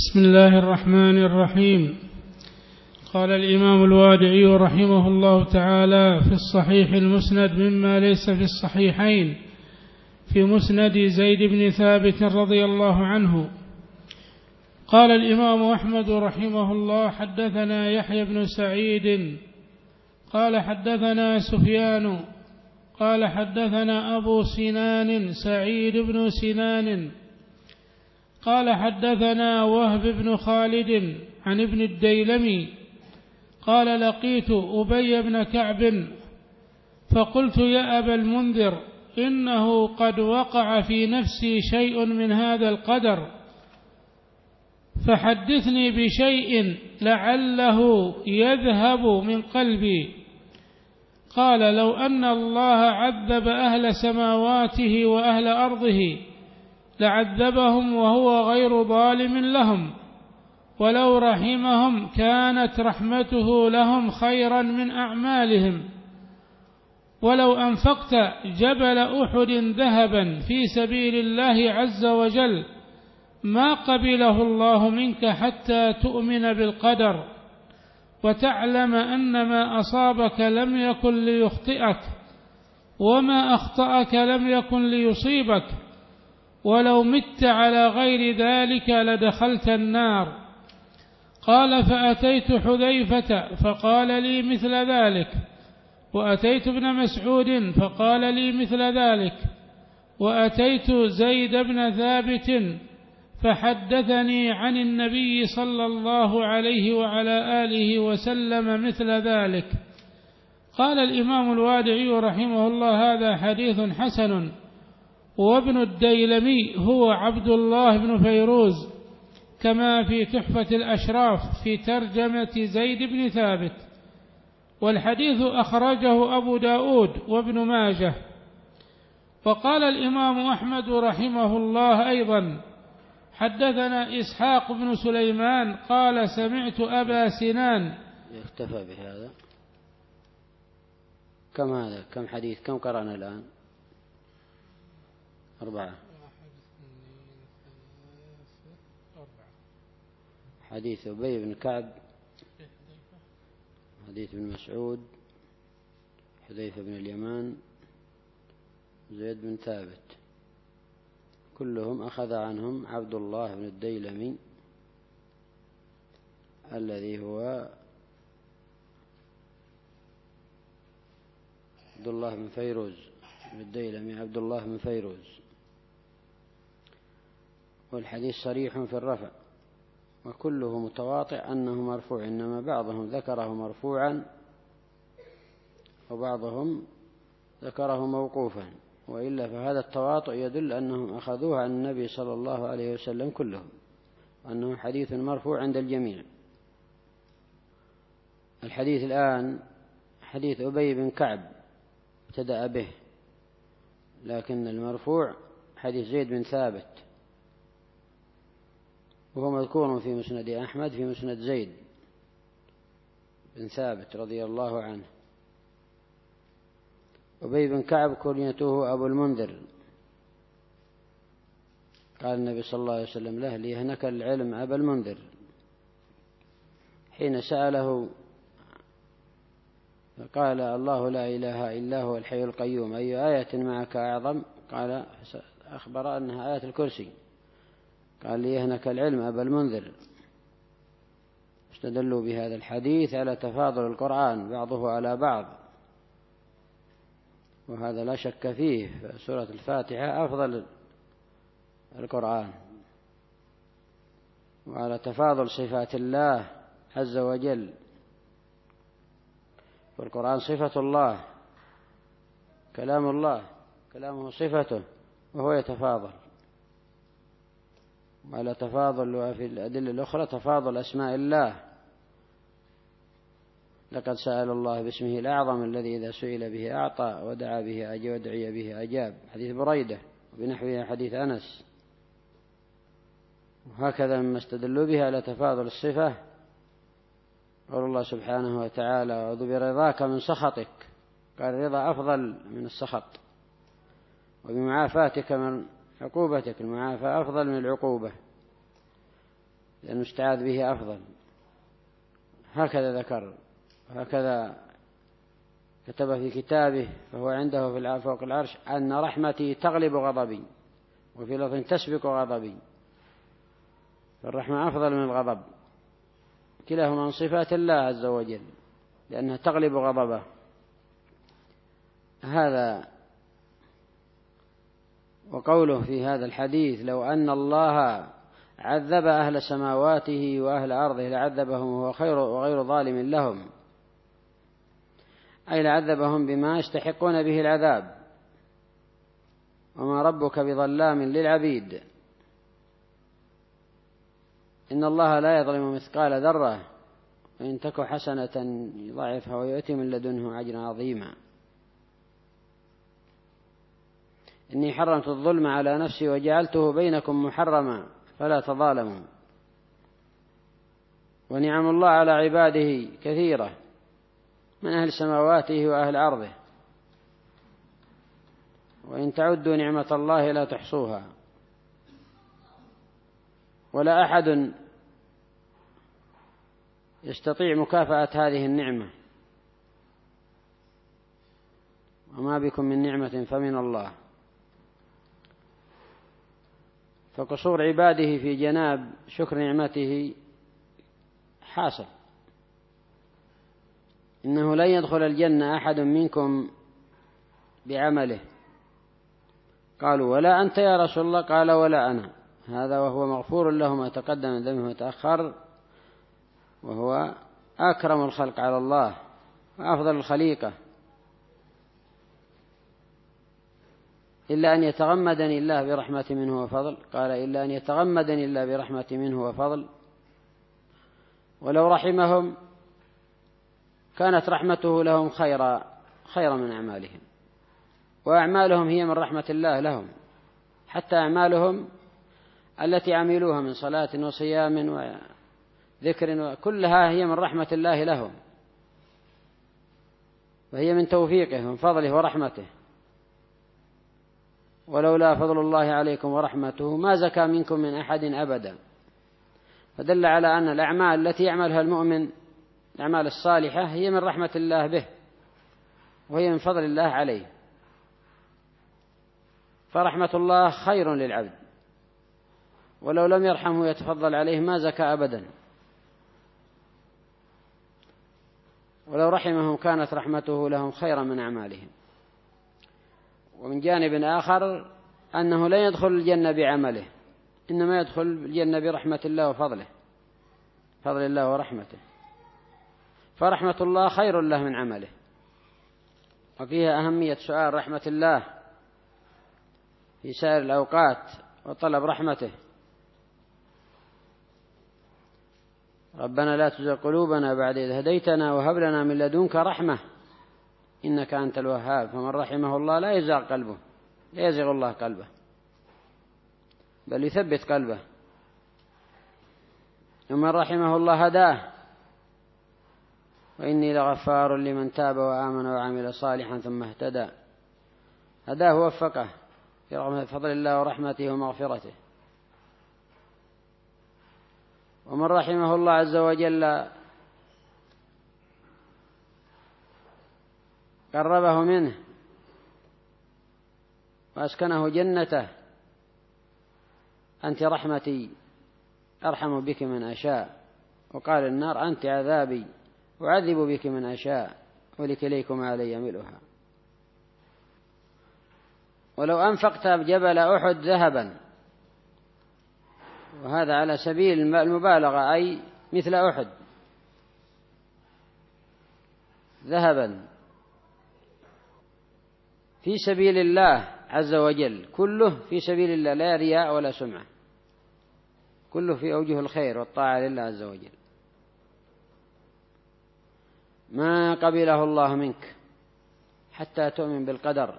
بسم الله الرحمن الرحيم. قال الإمام الوادعي رحمه الله تعالى في الصحيح المسند مما ليس في الصحيحين في مسند زيد بن ثابت رضي الله عنه. قال الإمام أحمد رحمه الله حدثنا يحيى بن سعيد قال حدثنا سفيان قال حدثنا أبو سنان سعيد بن سنان قال حدثنا وهب بن خالد عن ابن الديلمي قال لقيت أبي بن كعب فقلت يا أبا المنذر إنه قد وقع في نفسي شيء من هذا القدر فحدثني بشيء لعله يذهب من قلبي. قال لو أن الله عذب أهل سماواته وأهل أرضه لعذبهم وهو غير ظالم لهم، ولو رحمهم كانت رحمته لهم خيرا من أعمالهم، ولو أنفقت جبل أحد ذهبا في سبيل الله عز وجل ما قبله الله منك حتى تؤمن بالقدر وتعلم أن ما أصابك لم يكن ليخطئك وما أخطأك لم يكن ليصيبك، ولو مت على غير ذلك لدخلت النار. قال فأتيت حذيفة فقال لي مثل ذلك، وأتيت ابن مسعود فقال لي مثل ذلك، وأتيت زيد بن ثابت فحدثني عن النبي صلى الله عليه وعلى آله وسلم مثل ذلك. قال الإمام الوادعي رحمه الله هذا حديث حسن. وابن الديلمي هو عبد الله بن فيروز كما في تحفة الأشراف في ترجمة زيد بن ثابت، والحديث أخرجه أبو داود وابن ماجه. وقال الإمام أحمد رحمه الله أيضا حدثنا إسحاق بن سليمان قال سمعت أبا سنان. يكتفى بهذا. كم حديث كم قرأنا الآن؟ 4. حديث أبي بن كعب، حديث ابن مسعود، حذيفة بن اليمان، زيد بن ثابت، كلهم أخذ عنهم عبد الله بن الديلمي الذي هو عبد الله بن فيروز بن الديلمي، عبد الله بن فيروز. والحديث صريح في الرفع وكله متواطئ أنه مرفوع، إنما بعضهم ذكره مرفوعا وبعضهم ذكره موقوفا، وإلا فهذا التواطؤ يدل أنهم أخذوه عن النبي صلى الله عليه وسلم كلهم، وأنه حديث مرفوع عند الجميع. الحديث الآن حديث أبي بن كعب ابتدأ به، لكن المرفوع حديث زيد بن ثابت، وهو مذكور في مسند أحمد في مسند زيد بن ثابت رضي الله عنه. أبي بن كعب كنيته أبو المنذر، قال النبي صلى الله عليه وسلم له ليهنك العلم أبا المنذر، حين سأله فقال الله لا إله إلا هو الحي القيوم أي آية معك أعظم؟ قال أخبر أنها آية الكرسي، قال ليهنك العلم أبا المنذر. استدلوا بهذا الحديث على تفاضل القرآن بعضه على بعض، وهذا لا شك فيه، سورة الفاتحة أفضل القرآن، وعلى تفاضل صفات الله عز وجل، والقرآن صفة الله، كلام الله، كلامه صفته، وهو يتفاضل. وعلى تفاضل وفي الأدلة الأخرى تفاضل أسماء الله، لقد سأل الله باسمه الأعظم الذي إذا سئل به أعطى ودعا به أجاب ودعي به أجاب، حديث بريدة، وبنحوه حديث أنس. وهكذا مما استدلوا به على تفاضل الصفة قول الله سبحانه وتعالى أعوذ برضاك من سخطك، قال الرضا أفضل من السخط، وبمعافاتك من عقوبتك، المعافاة أفضل من العقوبة. لأن المستعاذ به أفضل. هكذا ذكر، هكذا كتب في كتابه، فهو عنده فوق العرش، أن رحمتي تغلب غضبي، وفي لفظ تسبق غضبي. فالرحمة أفضل من الغضب، كلاهما من صفات الله عز وجل لأنها تغلب غضبه. هذا وقوله في هذا الحديث: لو أن الله عذب أهل سماواته وأهل أرضه لعذبهم وهو وغير ظالم لهم، أي لعذبهم بما يستحقون به العذاب، وما ربك بظلام للعبيد. إن الله لا يظلم مثقال ذرة، وإن تك حسنة يضاعفها ويؤتي من لدنه أجرا عظيما. إني حرمت الظلم على نفسي وجعلته بينكم محرما فلا تظالموا. ونعم الله على عباده كثيرة من أهل سماواته وأهل أرضه، وإن تعدوا نعمة الله لا تحصوها. ولا أحد يستطيع مكافأة هذه النعمة، وما بكم من نعمة فمن الله. فقصور عباده في جناب شكر نعمته حاصل. إنه لن يدخل الجنة أحد منكم بعمله. قالوا: ولا أنت يا رسول الله؟ قال: ولا أنا. هذا وهو مغفور له ما تقدم من ذنبه وتأخر، وهو أكرم الخلق على الله وأفضل الخليقة. إلا أن يتغمدني الله برحمة منه وفضل. قال: إلا أن يتغمدني الله برحمة منه وفضل. ولو رحمهم كانت رحمته لهم خيرا من أعمالهم، وأعمالهم هي من رحمة الله لهم. حتى أعمالهم التي عملوها من صلاة وصيام وذكر كلها هي من رحمة الله لهم، وهي من توفيقه ومن فضله ورحمته. ولولا فضل الله عليكم ورحمته ما زكى منكم من أحد أبدا. فدل على أن الأعمال التي يعملها المؤمن، الأعمال الصالحة، هي من رحمة الله به، وهي من فضل الله عليه. فرحمة الله خير للعبد، ولو لم يرحمه يتفضل عليه ما زكى أبدا. ولو رحمهم كانت رحمته لهم خيرا من أعمالهم. ومن جانب آخر أنه لا يدخل الجنة بعمله، إنما يدخل الجنة برحمة الله وفضله، فضل الله ورحمته. فرحمة الله خير له من عمله. وفيها أهمية سؤال رحمة الله في سائر الأوقات وطلب رحمته. ربنا لا تزغ قلوبنا بعد إذ هديتنا وهب لنا من لدنك رحمة إنك أنت الوهاب. فمن رحمه الله لا يزغ قلبه، لا يزغ الله قلبه، بل يثبت قلبه. ومن رحمه الله هداه. وإني لغفار لمن تاب وآمن وعمل صالحا ثم اهتدى. هداه ووفقه في فضل الله ورحمته ومغفرته. ومن رحمه الله عز وجل قربه منه وأسكنه جنته. أنت رحمتي أرحم بك من أشاء. وقال النار: أنت عذابي أعذب بك من أشاء ولكليكم علي ملؤها. ولو أنفقت جبل أحد ذهبا، وهذا على سبيل المبالغة، أي مثل أحد ذهبا في سبيل الله عز وجل، كله في سبيل الله، لا رياء ولا سمعة، كله في أوجه الخير والطاعة لله عز وجل، ما قبله الله منك حتى تؤمن بالقدر.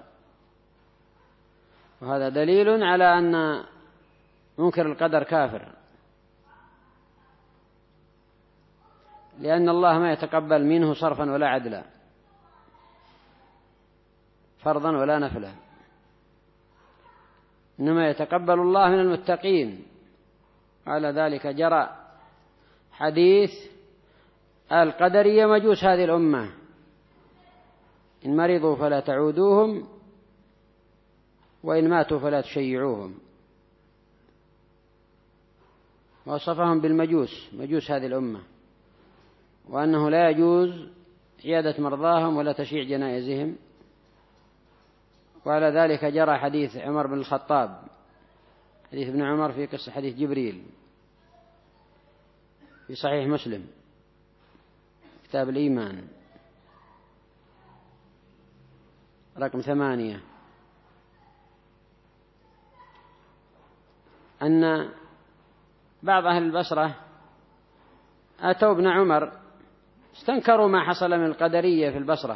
وهذا دليل على أن منكر القدر كافر، لأن الله ما يتقبل منه صرفا ولا عدلا، فرضا ولا نفلا، إنما يتقبل الله من المتقين. على ذلك جرى حديث القدرية مجوس هذه الأمة، إن مرضوا فلا تعودوهم وإن ماتوا فلا تشيعوهم. ووصفهم بالمجوس، مجوس هذه الأمة، وأنه لا يجوز عيادة مرضاهم ولا تشييع جنائزهم. وعلى ذلك جرى حديث عمر بن الخطاب، حديث ابن عمر في قصة حديث جبريل في صحيح مسلم كتاب الإيمان رقم 8، أن بعض أهل البصرة أتوا ابن عمر استنكروا ما حصل من القدرية في البصرة،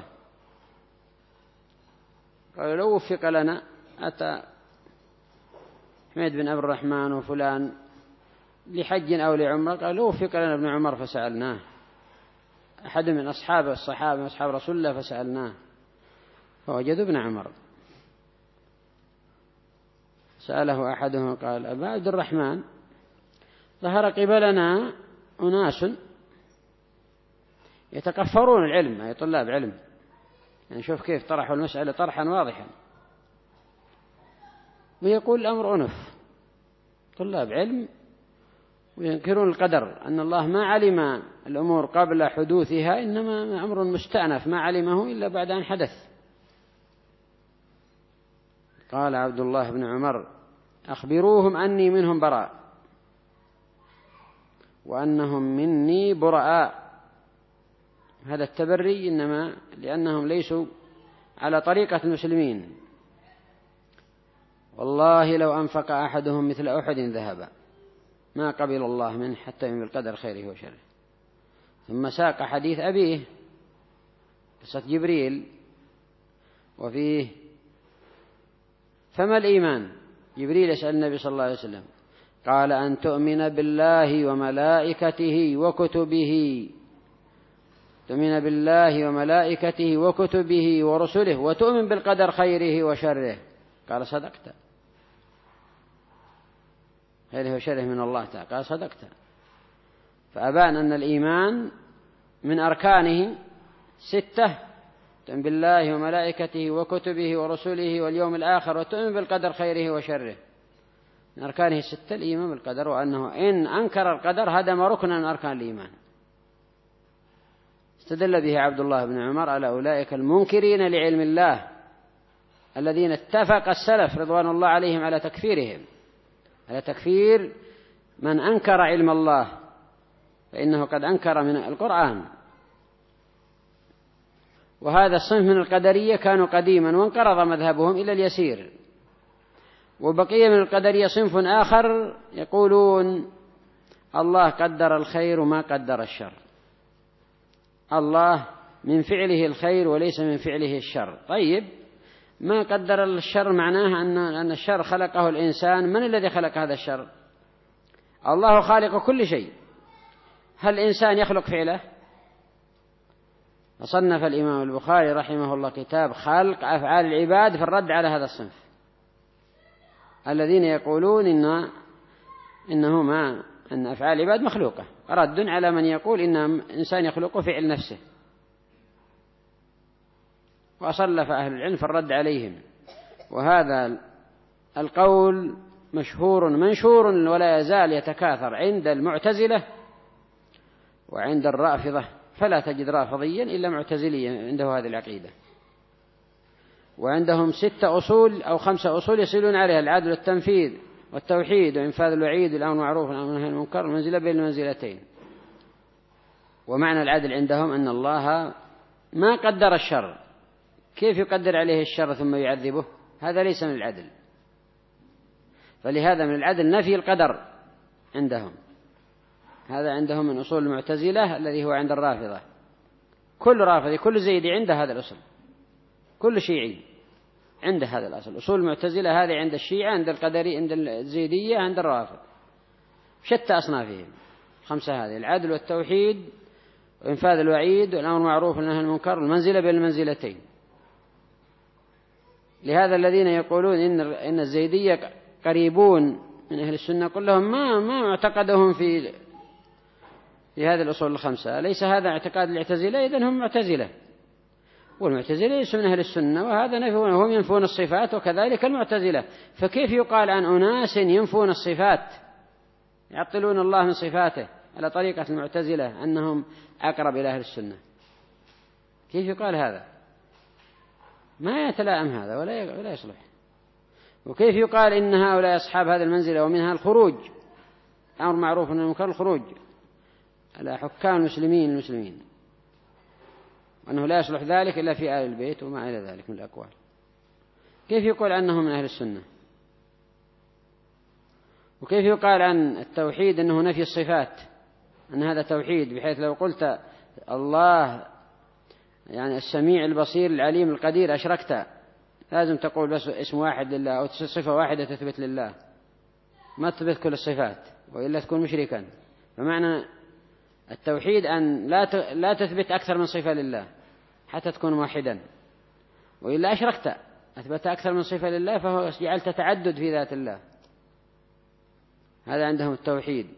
قالوا لو وفق لنا. أتى حميد بن أبي الرحمن وفلان لحج أو لعمرة، قال لو وفق لنا ابن عمر فسألناه، أحد من أصحاب الصحابة من أصحاب رسول الله فسألناه، فوجدوا ابن عمر. سأله أحدهم قال أبا عبد الرحمن ظهر قبلنا أناس يتكفرون العلم، أي طلاب علم، يعني شوف كيف طرحوا المسألة طرحا واضحا، ويقول الأمر أنف، طلاب علم وينكرون القدر، أن الله ما علم الأمور قبل حدوثها، إنما أمر مستأنف ما علمه إلا بعد أن حدث. قال عبد الله بن عمر أخبروهم أني منهم براء وأنهم مني براء. هذا التبري إنما لأنهم ليسوا على طريقة المسلمين. والله لو أنفق أحدهم مثل أحد ذهبا ما قبل الله منه حتى يؤمن بالقدر خيره وشره. ثم ساق حديث أبيه قصة جبريل وفيه فما الإيمان؟ جبريل يسأل النبي صلى الله عليه وسلم، قال أن تؤمن بالله وملائكته وكتبه، تؤمن بالله وملائكته وكتبه ورسله وتؤمن بالقدر خيره وشره. قال صدقت، خيره وشره من الله تعالى. قال صدقت. فأبان أن الإيمان من أركانه 6، تؤمن بالله وملائكته وكتبه ورسله واليوم الآخر وتؤمن بالقدر خيره وشره. من أركانه 6 الإيمان بالقدر، وأنه إن أنكر القدر هدم ركنا من أركان الإيمان. استدل به عبد الله بن عمر على أولئك المنكرين لعلم الله الذين اتفق السلف رضوان الله عليهم على تكفيرهم، على تكفير من أنكر علم الله، فإنه قد أنكر من القرآن. وهذا الصنف من القدرية كانوا قديما وانقرض مذهبهم إلى اليسير. وبقي من القدرية صنف آخر يقولون الله قدر الخير وما قدر الشر، الله من فعله الخير وليس من فعله الشر. طيب ما قدر الشر معناه أن الشر خلقه الإنسان. من الذي خلق هذا الشر؟ الله خالق كل شيء. هل الإنسان يخلق فعله؟ وصنف الإمام البخاري رحمه الله كتاب خلق أفعال العباد في الرد على هذا الصنف الذين يقولون أن أفعال العباد مخلوقة، رد على من يقول إن الإنسان يخلق فعل نفسه. وصلف أهل العلم في الرد عليهم. وهذا القول مشهور منشور ولا يزال يتكاثر عند المعتزلة وعند الرافضة، فلا تجد رافضيا إلا معتزليا عنده هذه العقيدة. وعندهم 6 أصول أو 5 أصول يصلون عليها: العدل والتنفيذ والتوحيد وإنفاذ الوعيد والأمر بالمعروف والنهي عن المنكر المنزلة بين المنزلتين. ومعنى العدل عندهم أن الله ما قدر الشر، كيف يقدر عليه الشر ثم يعذبه؟ هذا ليس من العدل. فلهذا من العدل نفي القدر عندهم. هذا عندهم من أصول المعتزلة الذي هو عند الرافضة. كل رافضي كل زيدي عنده هذا الأصل، كل شيعي عنده هذا الأصل. أصول المعتزلة هذه عند الشيعة، عند القدري، عند الزيدية، عند الرافض، شتى أصنافهم 5 هذه: العدل والتوحيد وإنفاذ الوعيد والأمر بالمعروف والنهي عن المنكر المنزلة بين المنزلتين. لهذا الذين يقولون إن الزيدية قريبون من أهل السنة كلهم ما معتقدهم في هذه الأصول الخمسة. أليس هذا اعتقاد المعتزلة؟ إذن هم معتزلة، والمعتزلة ليسوا من أهل السنة، وهذا نفون، وهم ينفون الصفات وكذلك المعتزلة. فكيف يقال عن أناس ينفون الصفات يعطلون الله من صفاته على طريقة المعتزلة أنهم أقرب إلى أهل السنة؟ كيف يقال هذا؟ ما يتلائم هذا ولا يصلح. وكيف يقال إن هؤلاء أصحاب هذه المنزلة ومنها الخروج، أمر معروف أن المنكر الخروج على حكام المسلمين، وأنه لا يصلح ذلك إلا في آل البيت وما إلى ذلك من الأقوال. كيف يقول أنهم من أهل السنة؟ وكيف يقال عن التوحيد أنه نفي الصفات، أن هذا توحيد، بحيث لو قلت الله يعني السميع البصير العليم القدير أشركت، لازم تقول بس اسم واحد لله أو صفة واحدة تثبت لله، ما تثبت كل الصفات وإلا تكون مشركا. فمعنى التوحيد أن لا تثبت أكثر من صفة لله حتى تكون واحدا، وإلا أشركت، أثبت أكثر من صفة لله فهو جعلت تعدد في ذات الله. هذا عندهم التوحيد.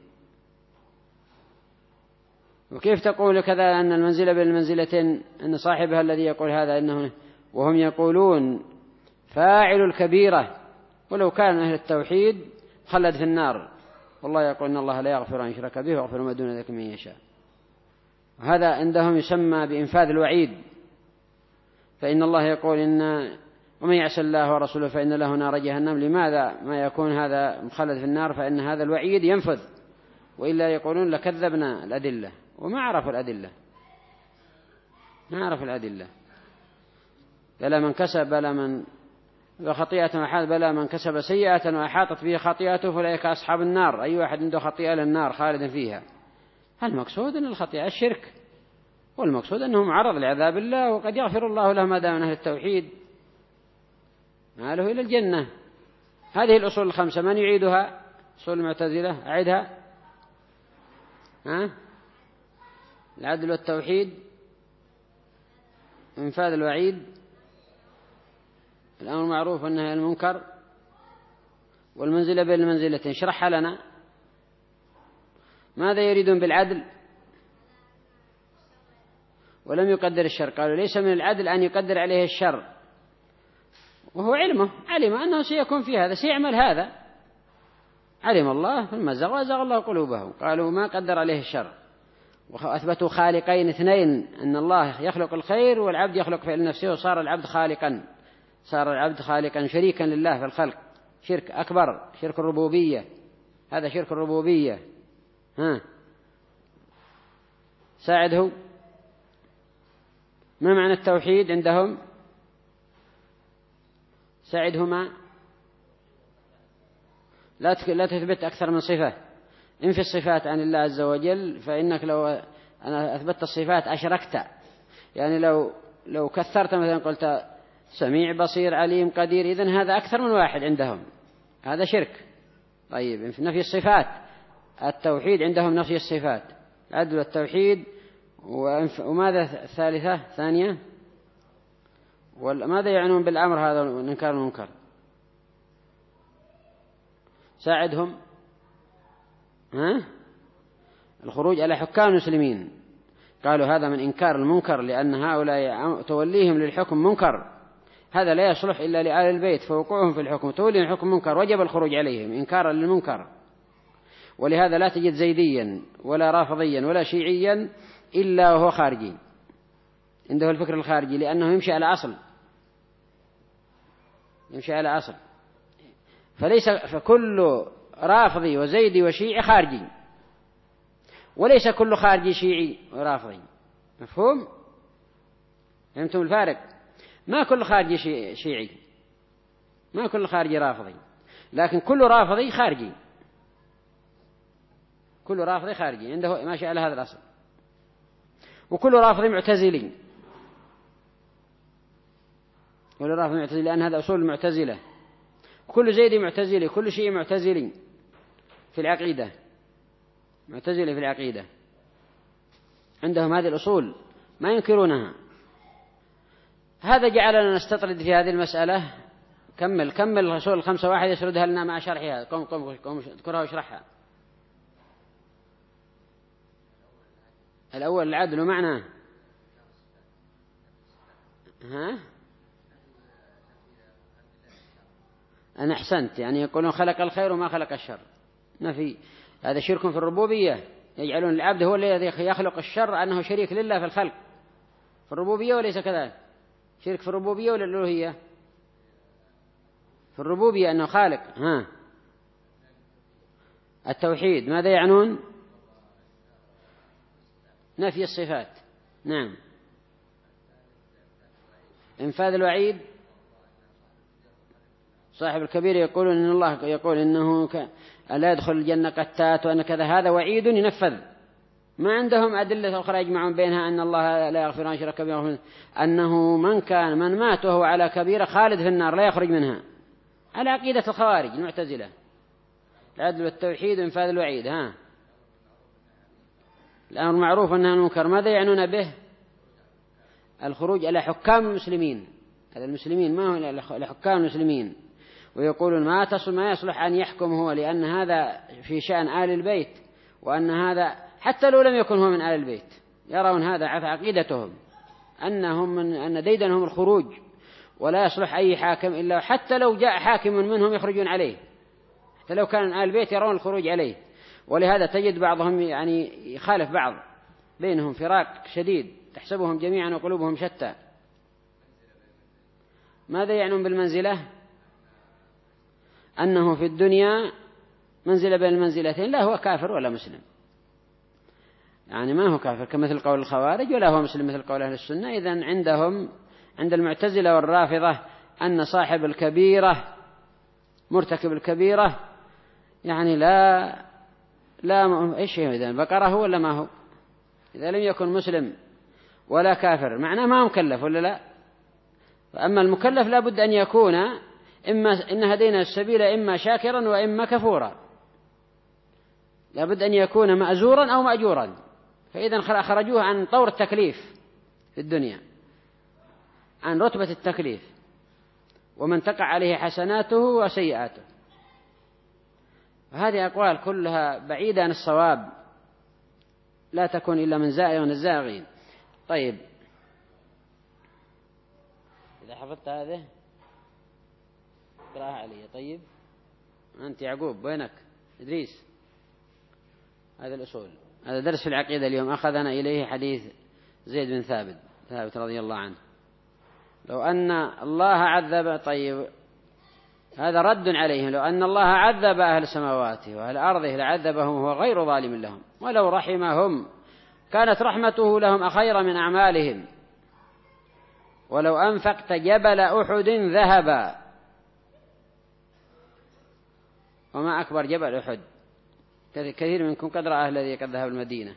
وكيف تقول كذا أن المنزلة بين المنزلتين أن صاحبها الذي يقول هذا إنه، وهم يقولون فاعل الكبيرة ولو كان أهل التوحيد خلد في النار، والله يقول إن الله لا يغفر أن يشرك به ويغفر ما دون ذلك من يشاء. وهذا عندهم يسمى بإنفاذ الوعيد، فإن الله يقول إن ومن يعص الله ورسوله فإن له نار جهنم. لماذا ما يكون هذا مخلد في النار؟ فإن هذا الوعيد ينفذ، وإلا يقولون لكذبنا الأدلة، وما عرفوا الأدلة، ما عرفوا الأدلة. بلى من كسب بلى من خطيئة وأحاط بلى من كسب سيئة وأحاطت به خطيئته فأولئك أصحاب النار. أي واحد عنده خطيئة للنار خالدا فيها. المقصود أن الخطيئة الشرك، والمقصود أنه معرض لعذاب الله، وقد يغفر الله له ما دام من أهل التوحيد ماله إلى الجنة. هذه الأصول الخمسة من يعيدها؟ أصول المعتزلة، أعيدها. العدل والتوحيد، إنفاذ الوعيد، الأمر معروف والنهي عن المنكر، والمنزلة بين المنزلتين. اشرحها لنا. ماذا يريدون بالعدل؟ ولم يقدر الشر. قالوا ليس من العدل أن يقدر عليه الشر، وهو علم أنه سيكون في هذا، سيعمل هذا، علم الله ثم زغ الله قلوبهم. قالوا ما قدر عليه الشر، وأثبتوا خالقين اثنين، أن الله يخلق الخير والعبد يخلق فعل نفسه، وصار العبد خالقا، صار العبد خالقا شريكا لله في الخلق. شرك أكبر، شرك الربوبية، هذا شرك الربوبية. ساعده. ما معنى التوحيد عندهم؟ ساعدهما. لا تثبت أكثر من صفة. انفي الصفات عن الله عز وجل، فإنك لو أنا أثبتت الصفات أشركت. يعني لو كثرت مثلا قلت سميع بصير عليم قدير، إذن هذا أكثر من واحد عندهم، هذا شرك. طيب في نفي الصفات، التوحيد عندهم نفي الصفات، العدل والتوحيد. وماذا الثالثة ثانية؟ ماذا يعنون بالأمر هذا إنكار المنكر؟ ساعدهم. الخروج على حكام المسلمين. قالوا هذا من إنكار المنكر، لأن هؤلاء توليهم للحكم منكر، هذا لا يصلح إلا لآل البيت، فوقوعهم في الحكم توليهم الحكم منكر، وجب الخروج عليهم إنكارا للمنكر. ولهذا لا تجد زيديا ولا رافضيا ولا شيعيا إلا وهو خارجي، عنده الفكر الخارجي، لأنه يمشي على أصل. فكل رافضي وزيدي وشيعي خارجي، وليس كل خارجي شيعي ورافضي. مفهوم؟ فهمتم الفارق؟ ما كل خارجي شيعي، ما كل خارجي رافضي، لكن كل رافضي خارجي، كل رافضي خارجي عنده ماشي على هذا الأصل. وكل رافضي معتزلي، كل رافضي معتزلي، لأن هذا أصول المعتزلة. كل زيدي معتزلي، كل شيء معتزلي في العقيدة، معتزلي في العقيدة، عندهم هذه الأصول ما ينكرونها. هذا جعلنا نستطرد في هذه المسألة. كمل الأصول الخمسة، واحد يسردها لنا مع شرحها. قم اذكرها واشرحها. الأول العدل معناه أنا أحسنت، يعني يقولون خلق الخير وما خلق الشر، نفي، هذا شرك في الربوبية، يجعلون العبد هو الذي يخلق الشر أنه شريك لله في الخلق في الربوبية، وليس كذلك. شرك في الربوبية ولا الألوهية؟ في الربوبية أنه خالق. التوحيد ماذا يعنون؟ نفي الصفات. نعم. إنفاذ الوعيد، صاحب الكبير يقول إن الله يقول إنه لا يدخل الجنة قتات وأن كذا، هذا وعيد ينفذ. ما عندهم أدلة أخرى يجمعون بينها أن الله لا يغفر أن شرك به، أنه من مات وهو على كبيرة خالد في النار لا يخرج منها، على عقيدة الخوارج المعتزلة. العدل والتوحيد وإنفاذ الوعيد. الأمر معروف أنه المنكر، ماذا يعنون به؟ الخروج على حكام المسلمين، هذا المسلمين ما هو لحكام المسلمين، ويقولون ما يصلح أن يحكم هو، لأن هذا في شأن آل البيت، وأن هذا حتى لو لم يكن هو من آل البيت يرون هذا عقيدتهم أن ديدنهم الخروج، ولا يصلح أي حاكم إلا حتى لو جاء حاكم منهم يخرجون عليه، حتى لو كان آل البيت يرون الخروج عليه. ولهذا تجد بعضهم يعني يخالف بعض، بينهم فراق شديد، تحسبهم جميعا وقلوبهم شتى. ماذا يعنون بالمنزلة؟ أنه في الدنيا منزلة بين المنزلتين، لا هو كافر ولا مسلم، يعني ما هو كافر كمثل قول الخوارج، ولا هو مسلم مثل قول أهل السنة. إذن عندهم عند المعتزلة والرافضة أن صاحب الكبيرة مرتكب الكبيرة يعني لا إيش هو إذن بقرة هو ولا ما هو؟ إذا لم يكن مسلم ولا كافر معناه ما هو مكلف ولا لا؟ فأما المكلف لا بد أن يكون إن هدينا السبيل إما شاكرا وإما كفورا، لا بد أن يكون مأزورا أو مأجورا. فإذا خرجوه عن طور التكليف في الدنيا، عن رتبة التكليف، ومن تقع عليه حسناته وسيئاته. هذه أقوال كلها بعيدة عن الصواب، لا تكون إلا من زائغ من الزاغين. طيب إذا حفظت هذه اقرأها علي. طيب أنت يعقوب وينك؟ إدريس، هذا الأصول، هذا درس في العقيدة اليوم أخذنا إليه حديث زيد بن ثابت رضي الله عنه، لو أن الله عذب، طيب هذا رد عليهم، لو أن الله عذب أهل سماواته وأهل أرضه لعذبهم وهو غير ظالم لهم، ولو رحمهم كانت رحمته لهم خيرا من أعمالهم، ولو أنفقت جبل أحد ذهبا، وما أكبر جبل أحد، كثير منكم قد رأى الذي قد ذهب المدينة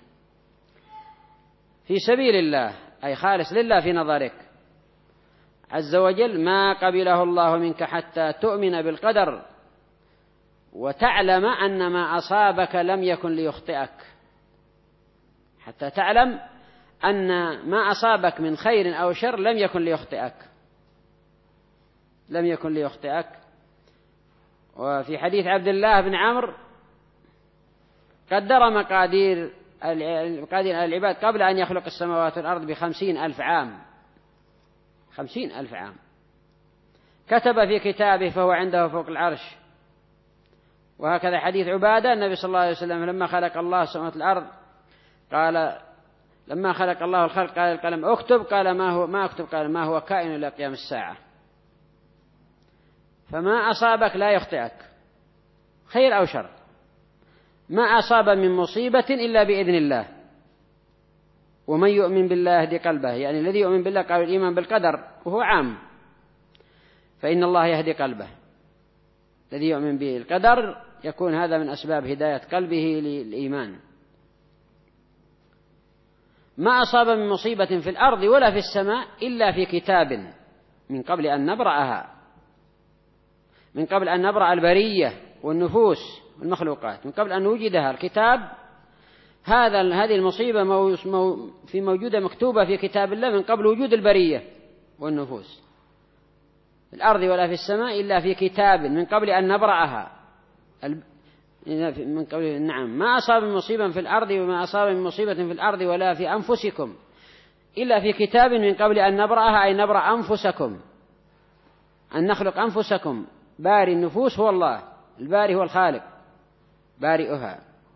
في سبيل الله، أي خالص لله في نظرك عز وجل، ما قبله الله منك حتى تؤمن بالقدر وتعلم أن ما أصابك لم يكن ليخطئك، حتى تعلم أن ما أصابك من خير أو شر لم يكن ليخطئك. وفي حديث عبد الله بن عمرو قدر مقادير العباد قبل أن يخلق السماوات والأرض ب50,000 عام، 50,000 عام، كتب في كتابه فهو عنده فوق العرش. وهكذا حديث عبادة، النبي صلى الله عليه وسلم لما خلق الله السماوات والأرض قال، لما خلق الله الخلق قال القلم اكتب، قال ما أكتب، قال ما هو كائن إلى قيام الساعة. فما أصابك لا يخطئك خير أو شر، ما أصاب من مصيبة إلا بإذن الله، ومن يؤمن بالله يهدي قلبه، يعني الذي يؤمن بالله قال الإيمان بالقدر وهو عام، فإن الله يهدي قلبه، الذي يؤمن بالقدر يكون هذا من أسباب هداية قلبه للإيمان. ما أصاب من مصيبة في الأرض ولا في السماء إلا في كتاب من قبل أن نبرأها، من قبل أن نبرأ البرية والنفوس والمخلوقات، من قبل أن نوجدها الكتاب. هذه المصيبة في موجودة مكتوبة في كتاب الله من قبل وجود البرية والنفوس في الأرض ولا في السماء إلا في كتاب من قبل أن نبرأها. من قوله نعم ما أصاب من مصيبة في الأرض وما أصاب من مصيبة في الأرض ولا في أنفسكم إلا في كتاب من قبل أن نبرأها، أي نبرأ أنفسكم، أن نخلق أنفسكم. باري النفوس هو الله، الباري هو الخالق بارئها،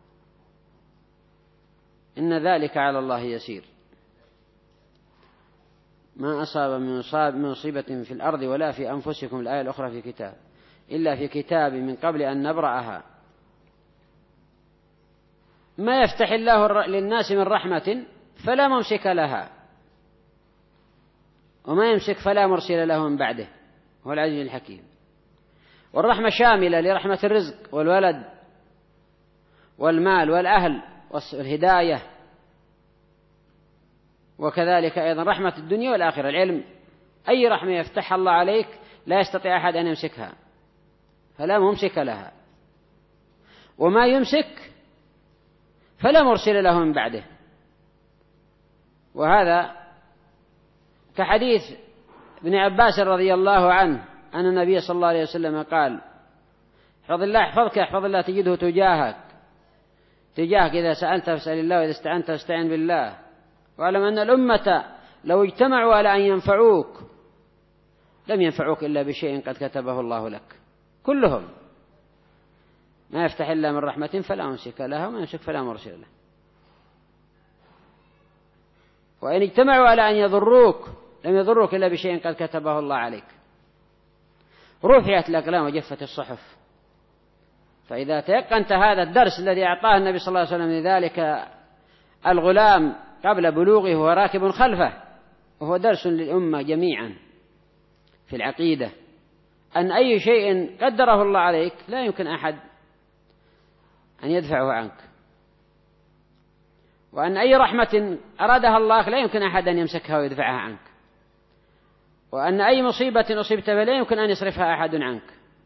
إن ذلك على الله يسير. ما أصاب من مصيبة في الأرض ولا في أنفسكم، الآية الأخرى في كتاب، إلا في كتاب من قبل أن نبرأها. ما يفتح الله للناس من رحمة فلا ممسك لها، وما يمسك فلا مرسل له من بعده، هو العزيز الحكيم. والرحمة شاملة لرحمة الرزق والولد والمال والأهل والهداية، وكذلك أيضا رحمة الدنيا والآخرة، العلم. أي رحمة يفتحها الله عليك لا يستطيع أحد أن يمسكها، فلا ممسك لها، وما يمسك فلا مرسل له من بعده. وهذا كحديث ابن عباس رضي الله عنه أن النبي صلى الله عليه وسلم قال: احفظ الله يحفظك، احفظ الله تجده تجاهك، إذا سألت فاسأل الله، وإذا استعنت فاستعن بالله. واعلم أن الأمة لو اجتمعوا على أن ينفعوك لم ينفعوك إلا بشيء قد كتبه الله لك، كلهم. ما يفتح إلا من رحمة فلا ممسك لها، وما يمسك فلا مرسل له. وإن اجتمعوا على أن يضروك لم يضروك إلا بشيء قد كتبه الله عليك. رفعت الأقلام وجفت الصحف. فإذا تيقنت هذا الدرس الذي أعطاه النبي صلى الله عليه وسلم لذلك الغلام قبل بلوغه وهو راكب خلفه، وهو درس للأمة جميعا في العقيدة، أن أي شيء قدره الله عليك لا يمكن أحد أن يدفعه عنك، وأن أي رحمة أرادها الله لا يمكن أحد أن يمسكها ويدفعها عنك، وأن أي مصيبة أصبت بها لا يمكن أن يصرفها أحد عنك.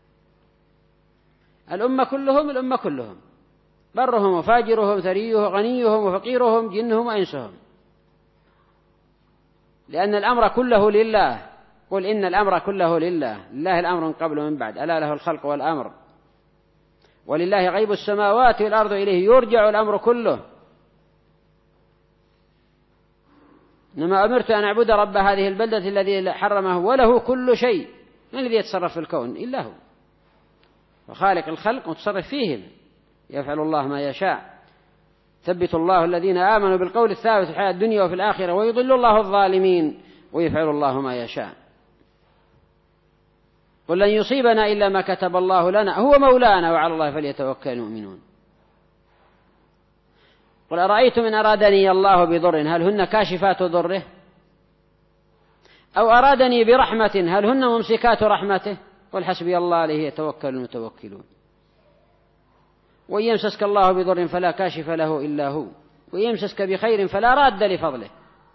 الأمة كلهم برهم وفاجرهم، ثريهم وغنيهم وفقيرهم، جنهم وإنسهم، لأن الأمر كله لله. قل إن الأمر كله لله، لله الأمر من قبل ومن بعد، ألا له الخلق والأمر، ولله غيب السماوات والأرض، إليه يرجع الأمر كله. إنما أمرت أن أعبد رب هذه البلدة الذي حرمه وله كل شيء. من الذي يتصرف في الكون إلا هو، وخالق الخلق متصرف فيهم، يفعل الله ما يشاء. ثبت الله الذين آمنوا بالقول الثابت في الحياة الدنيا وفي الآخرة، ويضل الله الظالمين، ويفعل الله ما يشاء. قل لن يصيبنا إلا ما كتب الله لنا، هو مولانا وعلى الله فليتوكل المؤمنون. قل أرأيتم إن أرادني الله بضر هل هن كاشفات ضره، أو أرادني برحمة هل هن ممسكات رحمته، قل حسبي الله عليه يتوكل المتوكلون. وإن يمسسك الله بضر فلا كاشف له إلا هو، وإن يمسسك بخير فلا راد لفضله.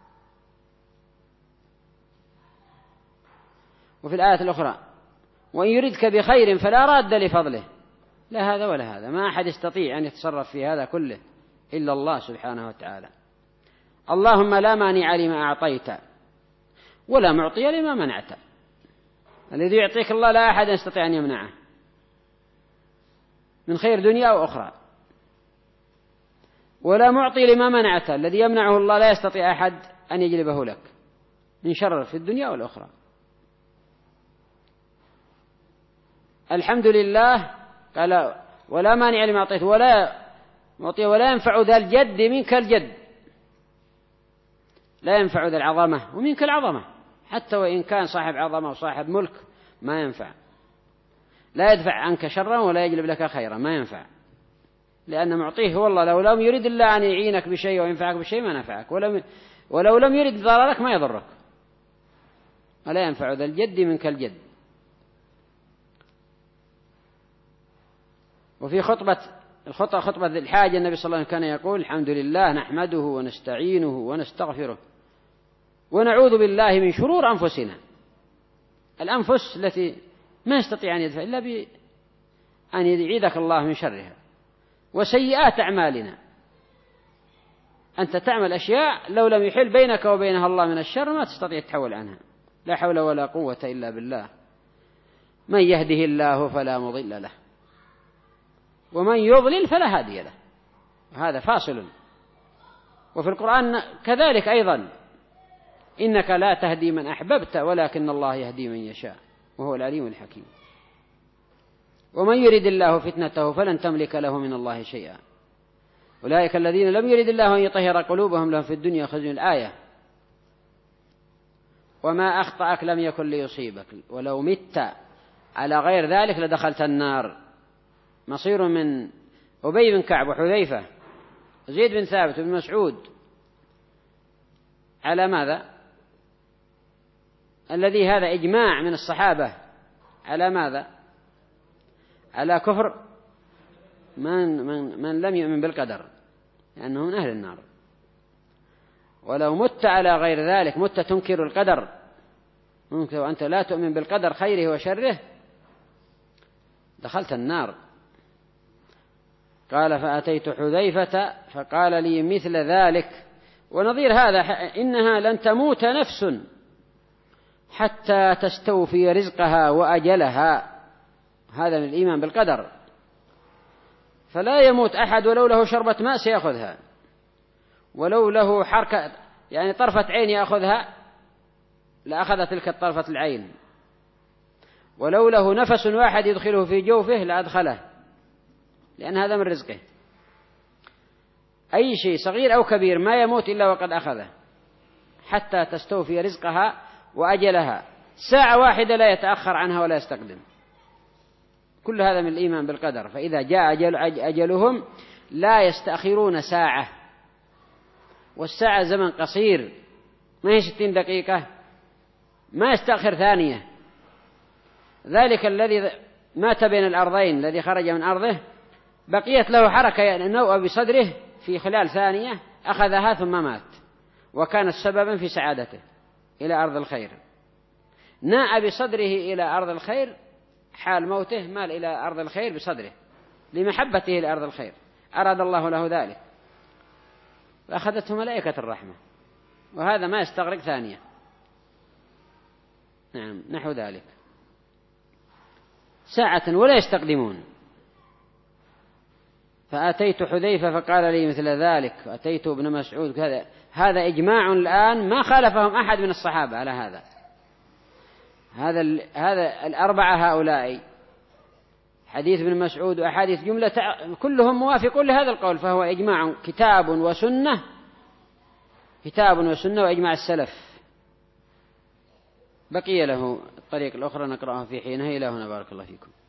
وفي الآية الأخرى: وإن يردك بخير فلا راد لفضله. لا هذا ولا هذا، ما أحد يستطيع أن يتصرف في هذا كله إلا الله سبحانه وتعالى. اللهم لا مانع لما أعطيت ولا معطي لما منعت. الذي يعطيك الله لا أحد يستطيع أن يمنعه من خير دنيا أو أخرى، ولا معطي لما منعت. الذي يمنعه الله لا يستطيع أحد أن يجلبه لك من شر في الدنيا والأخرى. الحمد لله قال: ولا مانع لما أعطيت ولا معطي ولا ينفع ذا الجد منك الجد. لا ينفع ذا العظمة ومنك العظمة، حتى وإن كان صاحب عظمة وصاحب ملك ما ينفع. لا يدفع عنك شرا ولا يجلب لك خيرا، ما ينفع، لأن معطيه هو الله. لو لم يرد الله أن يعينك بشيء وينفعك بشيء ما نفعك، ولو لم يرد ضررك ما يضرك. ولا ينفع ذا الجد منك الجد. وفي خطبة الحاجة النبي صلى الله عليه وسلم كان يقول: الحمد لله نحمده ونستعينه ونستغفره ونعوذ بالله من شرور أنفسنا. الأنفس التي ما يستطيع أن يدفع إلا بأن يعيذك الله من شرها. وسيئات أعمالنا، أنت تعمل أشياء لو لم يحل بينك وبينها الله من الشر ما تستطيع تحول عنها. لا حول ولا قوة إلا بالله. من يهده الله فلا مضل له ومن يضلل فلا هادي له. هذا فاصل. وفي القرآن كذلك أيضا: إنك لا تهدي من أحببت ولكن الله يهدي من يشاء وهو العليم الحكيم. ومن يرد الله فتنته فلن تملك له من الله شيئا أولئك الذين لم يرد الله أن يطهر قلوبهم لهم في الدنيا خزي. الآية: وما أخطأك لم يكن ليصيبك ولو مت على غير ذلك لدخلت النار. مصير من أبي بن كعب وحذيفة زيد بن ثابت بن مسعود على ماذا؟ الذي هذا إجماع من الصحابة على ماذا؟ على كفر من لم يؤمن بالقدر، لأنه من أهل النار. ولو مت على غير ذلك، مت تنكر القدر، ممكن وأنت لا تؤمن بالقدر خيره وشره، دخلت النار. قال: فأتيت حذيفة فقال لي مثل ذلك. ونظير هذا: إنها لن تموت نفس حتى تستوفي رزقها وأجلها. هذا من الإيمان بالقدر. فلا يموت أحد ولو له شربة ماء سيأخذها، ولو له حركة يعني طرفة عين يأخذها لأخذ تلك الطرفة العين، ولو له نفس واحد يدخله في جوفه لأدخله، لأن هذا من رزقه. أي شيء صغير أو كبير ما يموت إلا وقد أخذه، حتى تستوفي رزقها وأجلها. ساعة واحدة لا يتأخر عنها ولا يستقدم. كل هذا من الإيمان بالقدر. فإذا جاء أجلهم لا يستأخرون ساعة، والساعة زمن قصير، ما هي 60 دقيقة، ما يستأخر ثانية. ذلك الذي مات بين الأرضين، الذي خرج من أرضه بقيت له حركة نوء بصدره في خلال ثانية أخذها ثم مات، وكانت سببا في سعادته إلى أرض الخير. ناء بصدره إلى أرض الخير حال موته، مال إلى أرض الخير بصدره لمحبته لأرض الخير، أراد الله له ذلك فأخذته ملائكة الرحمة، وهذا ما يستغرق ثانية. نعم، نحو ذلك ساعة ولا يستقدمون. فأتيت حذيفة فقال لي مثل ذلك، وأتيت ابن مسعود كذا. هذا إجماع الآن ما خالفهم أحد من الصحابة على هذا. هذا الأربعة هؤلاء، حديث ابن مسعود وأحاديث جملة كلهم موافقون لهذا القول، فهو إجماع كتاب وسنة وإجماع السلف. بقي له الطريق الأخرى نقرأها في حينها. إلى هنا، بارك الله فيكم.